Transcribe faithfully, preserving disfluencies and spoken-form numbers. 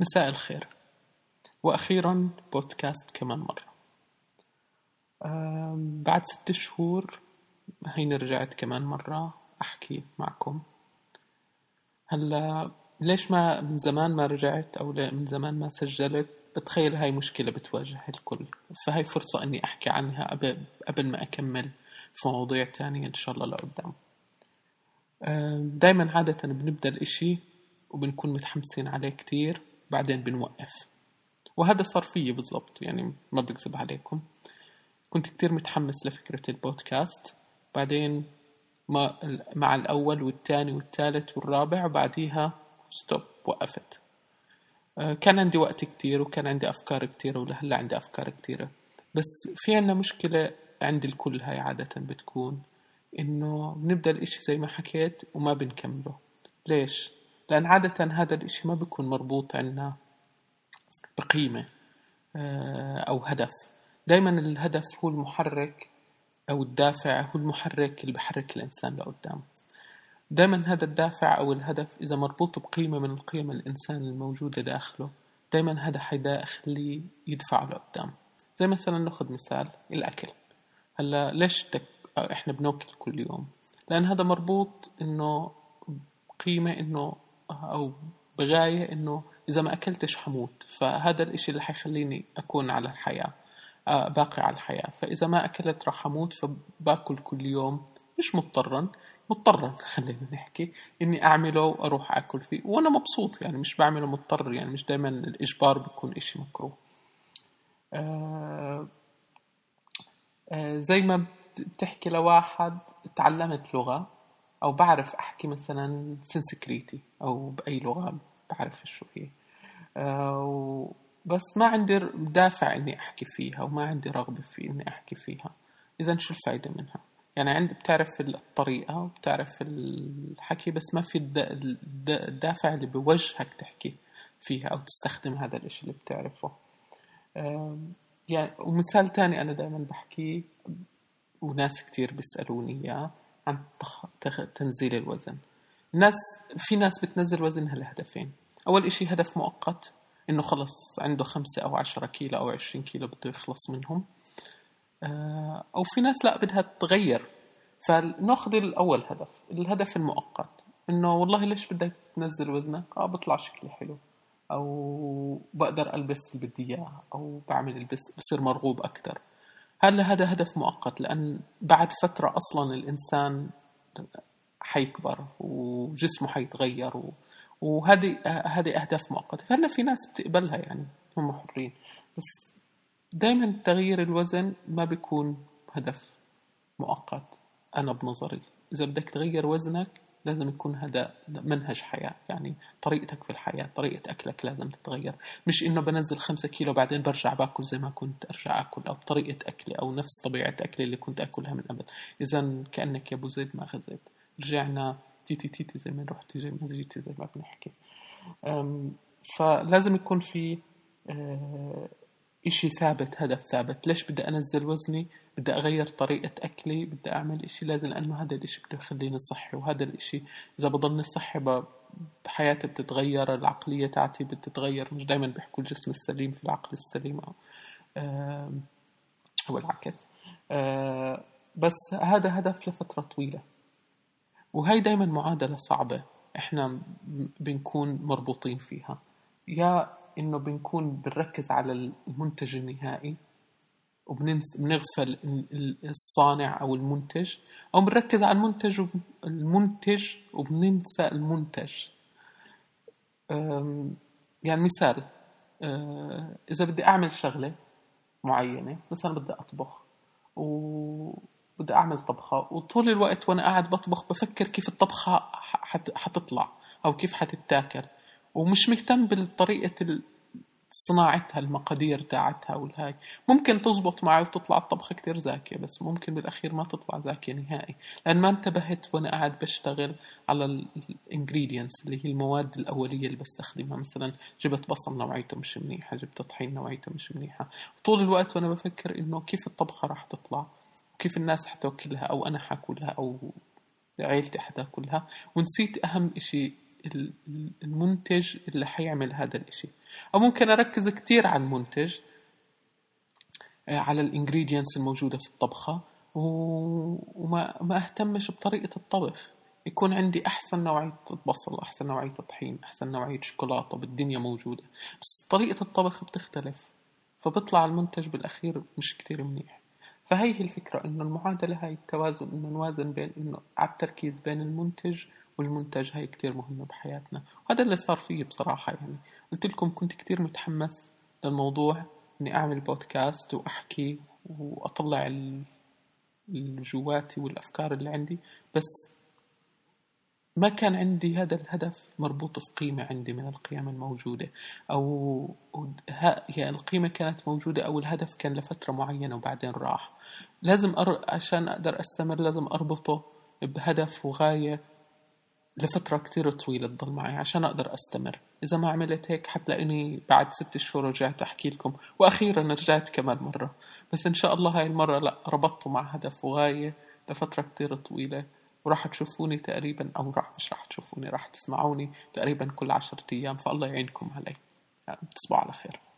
مساء الخير، وأخيرا بودكاست كمان مرة. بعد ست شهور هيني رجعت كمان مرة أحكي معكم. هلا ليش ما من زمان ما رجعت أو من زمان ما سجلت؟ بتخيل هاي مشكلة بتواجه الكل، فهاي فرصة أني أحكي عنها قبل ما أكمل في مواضيع تانية إن شاء الله لقدام. دايما عادة بنبدأ الإشي وبنكون متحمسين عليه كتير، بعدين بنوقف، وهذا صار فيي بالضبط. يعني ما بكذب عليكم، كنت كتير متحمس لفكرة البودكاست، بعدين ما مع الأول والثاني والثالث والرابع وبعديها ستوب، وقفت. كان عندي وقت كتير وكان عندي أفكار كتيرة، ولهلا عندي أفكار كتيرة، بس في عنا مشكلة عند الكل هاي عادة بتكون إنه بنبدأ الإشي زي ما حكيت وما بنكمله. ليش؟ لأن عادة هذا الإشي ما بيكون مربوط عنا بقيمة أو هدف. دايما الهدف هو المحرك أو الدافع، هو المحرك اللي بحرك الإنسان لقدام. دايما هذا الدافع أو الهدف إذا مربوط بقيمة من القيم الإنسان الموجودة داخله، دايما هذا حيدا يخليه يدفعه لقدام. زي مثلا نأخذ مثال الأكل. هلا ليش تك... إحنا بنأكل كل يوم؟ لأن هذا مربوط إنه قيمة، إنه أو بغاية إنه إذا ما أكلتش حموت، فهذا الإشي اللي حيخليني أكون على الحياة، باقي على الحياة. فإذا ما أكلت راح أموت، فباكل كل يوم مش مضطرا مضطرا خلينا نحكي إني أعمله وأروح أكل فيه وأنا مبسوط. يعني مش بعمله مضطر، يعني مش دايما الإجبار بيكون إشي مكروه. آه آه زي ما بتحكي لواحد تعلمت لغة أو بعرف أحكي مثلا سنسكريتي أو بأي لغة بعرف شو هي، آه بس ما عندي دافع إني أحكي فيها وما عندي رغبة في إني أحكي فيها. إذن شو الفايدة منها؟ يعني عندي بتعرف الطريقة وبتعرف الحكي، بس ما في الدافع اللي بوجهك تحكي فيها أو تستخدم هذا الإشي اللي بتعرفه. يعني ومثال تاني أنا دائما بحكي وناس كتير بيسألوني إياه عن تنزيل الوزن. الناس في ناس بتنزل وزنها لهدفين. أول إشي هدف مؤقت، إنه خلص عنده خمسة أو عشرة كيلو أو عشرين كيلو بده يخلص منهم. أو في ناس لا بدها تغير، فنأخذ الأول هدف، الهدف المؤقت، إنه والله ليش بدك تنزل وزنك؟ آه بطلع شكلي حلو، أو بقدر ألبس اللي بدي إياه، أو بعمل البس بصير مرغوب أكتر. هلا هذا هدف مؤقت، لأن بعد فترة أصلا الإنسان حيكبر وجسمه حيتغير، و... وهذه هذه أهداف مؤقتة. هلا في ناس بتقبلها، يعني هم حرين، بس دائما تغيير الوزن ما بيكون هدف مؤقت. أنا بنظري إذا بدك تغير وزنك لازم يكون هذا منهج حياة، يعني طريقتك في الحياة، طريقة أكلك لازم تتغير. مش إنه بنزل خمسة كيلو بعدين برجع باكل زي ما كنت أرجع أكل، أو طريقة أكلي أو نفس طبيعة أكلي اللي كنت أكلها من قبل. إذن كأنك يا أبو زيد ما غزيت، رجعنا تيتي تيتي زي ما رحت زي ما جيتي زي ما بنحكي. فلازم يكون في إشي ثابت، هدف ثابت. ليش بدي أنزل وزني؟ بدي أغير طريقة أكلي، بدي أعمل إشي لازم، لأنه هذا الإشي بده يخليني صحي، وهذا الإشي إذا بضلني صحي بحياتي بتتغير، العقلية تاعتي بتتغير. مش دايما بيحكوا الجسم السليم في العقل السليم أو العكس. بس هذا هدف لفترة طويلة، وهي دايما معادلة صعبة إحنا بنكون مربوطين فيها. يا إنه بنكون بنركز على المنتج النهائي وبنغفل الصانع أو المنتج، أو بنركز على المنتج المنتج وبننسى المنتج. يعني مثال، إذا بدي أعمل شغلة معينة، مثلا بدي أطبخ وبدي أعمل طبخة، وطول الوقت وأنا قاعد بطبخ بفكر كيف الطبخة حتطلع أو كيف حتتاكل، ومش مهتم بالطريقة صناعتها، المقادير تاعتها والهاي. ممكن تزبط معي وتطلع الطبخة كتير زاكية، بس ممكن بالأخير ما تطلع زاكية نهائي، لأن ما انتبهت وأنا قاعد بشتغل على الانجريدينتس اللي هي المواد الأولية اللي بستخدمها. مثلا جبت بصل نوعيته مش منيحة، جبت طحين نوعيته مش منيحة، طول الوقت وأنا بفكر إنه كيف الطبخة راح تطلع وكيف الناس حتاكلها أو أنا حاكلها أو عيلتي حتاكلها، ونسيت أهم إشي ال- ال- المنتج اللي حيعمل هذا الإشي. أو ممكن أركز كتير على المنتج، آه، على الانجريدينتس الموجودة في الطبخة، و- وما ما أهتمش بطريقة الطبخ. يكون عندي أحسن نوعية بصل، أحسن نوعية طحين، أحسن نوعية شوكولاتة بالدنيا موجودة، بس طريقة الطبخ بتختلف، فبطلع المنتج بالأخير مش كتير منيح. فهي هي الفكرة، إنه المعادلة هاي التوازن، إنه نوازن بين إنه على التركيز بين المنتج والمنتج، هاي كتير مهمة بحياتنا. وهذا اللي صار فيه بصراحة. يعني قلت لكم كنت كتير متحمس للموضوع، إني أعمل بودكاست وأحكي وأطلع ال- الجواتي والأفكار اللي عندي، بس ما كان عندي هذا الهدف مربوط في قيمة عندي من القيم الموجودة، أو ها يعني القيمة كانت موجودة أو الهدف كان لفترة معينة وبعدين راح. لازم أر... عشان أقدر أستمر لازم أربطه بهدف وغاية لفترة كتير طويلة تضل معي عشان أقدر أستمر. إذا ما عملت هيك حتلاقيني بعد ست شهور رجعت أحكي لكم وأخيرا رجعت كمان مرة. بس إن شاء الله هاي المرة لا، ربطته مع هدف وغاية لفترة كتير طويلة، وراح تشوفوني تقريبا، أو راح مش راح تشوفوني، راح تسمعوني تقريبا كل عشرة أيام. فالله يعينكم علي. يعني تصبحوا على خير.